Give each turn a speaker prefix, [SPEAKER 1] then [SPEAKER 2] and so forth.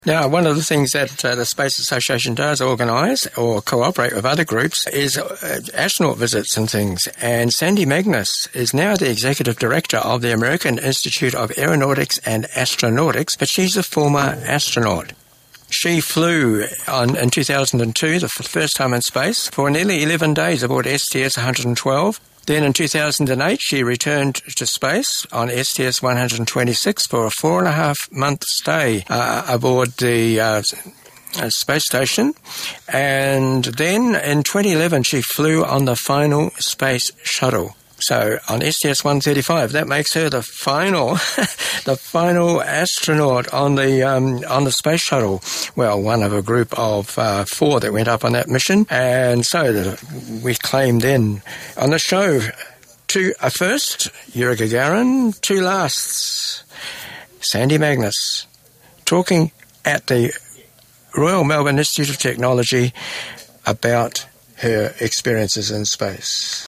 [SPEAKER 1] Now, one of the things that the Space Association does organise or cooperate with other groups is astronaut visits and things. And Sandy Magnus is now the Executive Director of the American Institute of Aeronautics and Astronautics, but she's a former astronaut. She flew in 2002, the first time in space, for nearly 11 days aboard STS-112. Then in 2008, she returned to space on STS-126 for a 4.5-month stay aboard the space station. And then in 2011, she flew on the final space shuttle. So on STS-135, that makes her the final astronaut on the space shuttle. Well, one of a group of 4 that went up on that mission. And so we claimed then on the show a first, Yuri Gagarin, 2 lasts, Sandy Magnus, talking at the Royal Melbourne Institute of Technology about her experiences in space.